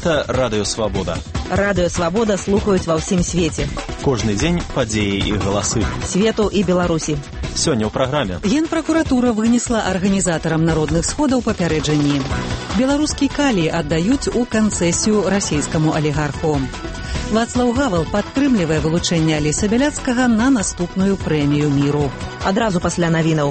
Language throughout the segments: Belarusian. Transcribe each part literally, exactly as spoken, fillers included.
Гэта Радыё Свабода. Радыё Свабода слухаюць ва ўсім свеце. Кожны дзень падзеі і галасы. Свету і Беларусі. Сёння ў праграме. Генпракуратура вынесла арганізатарам народных сходаў папярэджанні. Беларускі калій аддаюць у канцэсію расійскаму алігарху. Вацлаў Гавал падтрымлівае вылучэнне Аліса Бяляцкага на наступную прэмію міру. Адразу пасля навінаў.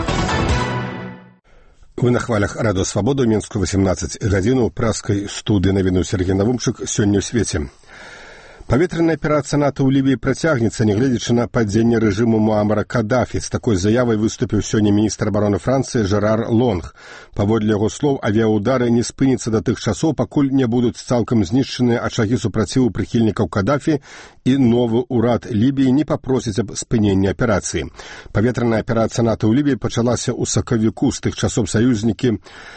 Вы на хвалях Радыё Свабода, Мінску, восемнадцать гадзін, у праскай студыі навіну Сергей Навумчык, сёння ў свеце. Паветраная аперацыя НАТО ў Лівіі працягнецца, нягледзячы на падзенне рэжыму Муамара Кадафі. З такой заявай выступіў сёння міністр абароны Францыі Жерар Лонг. Паводле яго слоў, авіаудары не спыняцца да тых часоў, пакуль не будуць цалкам знішчаныя ачагі супраціву прыхільнікаў Кадафі, і новы ўрад Лібіі не папросіць аб спыненні аперацыі. Паветраная аперацыя НАТО ў Лівіі пачалася ў сакавіку. З тых часоў саюзнікі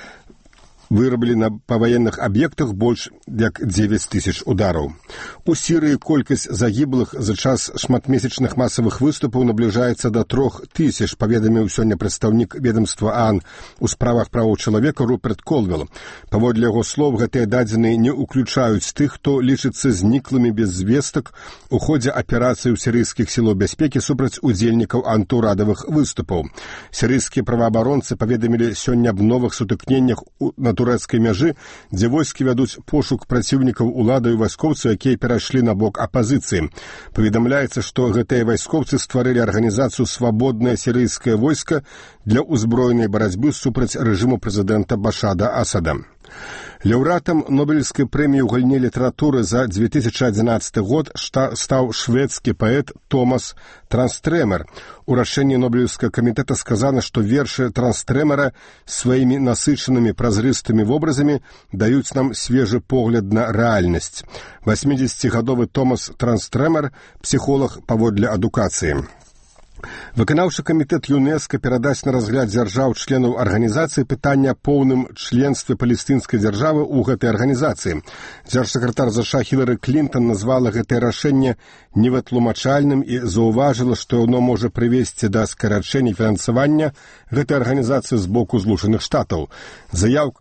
вырабілі на паваенных аб'ектах больш як дзевяць тысяч удараў. У Сірыі колькасць загіблых за час шматмесячных масавых выступаў набліжаецца да трох тысяч, паведаміў сёння прадстаўнік ведомства ААН у справах правоў чалавека Руперт Колвелл. Паводле яго слоў, гэтыя дадзеныя не ўключаюць тых, хто лічыцца зніклымі без звестак у ходзе аперацыі ў сірыйскіх сілаў бяспекі супраць удзельнікаў антыурадавых выступаў. Сірыйскія праваабаронцы паведамілі сёння аб новых сутыкненнях на турэцкай мяжы, дзе войскі вядуць пошук праціўнікаў улады і вайскоўцаў, якія перайшлі на бок апазіцыі. Паведамляецца, што гэтыя вайскоўцы стварылі арганізацыю «Свабоднае сірыйскае войска» для ўзброенай барацьбы супраць рэжыму прэзідэнта Башара Асада. Лаўрэатам Нобелевскай прэміі ў галіне літаратуры за две тысячи одиннадцатый год стаў шведскі паэт Томас Транстрэмер. У рашэнні Нобелевскага камітэта сказана, што вершы Транстрэмера сваімі насычанымі празрыстымі вобразамі даюць нам свежы погляд на рэальнасць. восьмидесятигадовы Томас Транстрэмер, псіхолог паводле адукацыі. Выканаўчы камітэт ЮНЕСКО перадасць на разгляд дзяржаў-членаў арганізацыі пытання аб поўным членстве палестынскай дзяржавы ў гэтай арганізацыі. Дзяржсакратар ЗША Хілары Клінтон назвала гэтае рашэнне невытлумачальным і заўважыла, што яно можа прывесці да скарачэння фінансавання гэтай арганізацыі з боку Злучаных Штатаў. Заяўка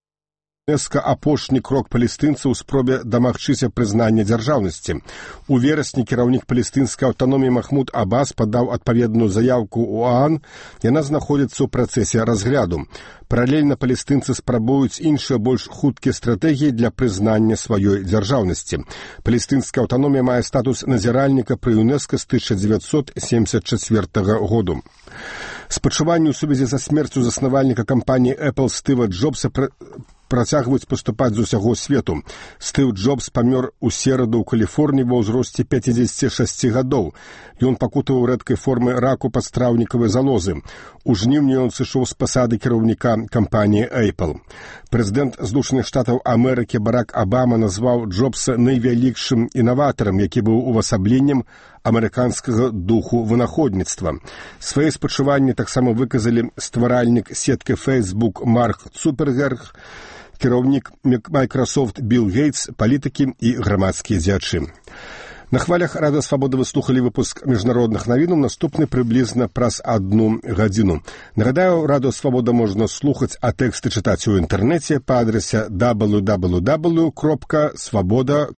ЮНЕСКО – апошні крок палестынцаў у спробе дамагчыся прызнання дзяржаўнасці. У верасні кіраўнік палестынскай аўтаноміі Махмуд Аббас падаў адпаведную заяўку ў ААН. Яна знаходзіцца ў працэсе разгляду. Паралельна палестынцы спрабуюць іншыя больш хуткія стратэгіі для прызнання сваёй дзяржаўнасці. Палестынская аўтаномія мае статус назіральніка пры ЮНЕСКО з тысяча дзевяцьсот семьдесят четвёртага году. Спачуванні ў сувязі са смерцю заснавальніка кампаніі Apple Стыва Джобса пр... працягваюць паступаць з усяго свету. Стыў Джобс памёр у сераду ў Каліфорніі ва ўзросце пятидесяти шести гадоў. Ён пакутаваў рэдкай формы раку падстраўнікавай залозы. У жніўні ён сышоў з пасады кіраўніка кампаніі Apple. Прэзідэнт Злучаных Штатаў Амерыкі Барак Абама назваў Джобса найвялікшым інаватарам, які быў увасабленнем амерыканскага духу вынаходніцтва. Свае спачуванні таксама выказалі стваральнік сеткі Facebook Марк Цукерберг, кіраўнік Microsoft Билл Гейтс, палітыкі і грамадскія дзеячы. На хвалях Радыё Свабода вы слухалі выпуск міжнародных навінаў, наступны прыблізна праз адну гадзіну. Нагадаю, Радыё Свабода можна слухаць, а тэксты чытаць у інтэрнэце па адрасе дабл ю дабл ю дабл ю кропка свабода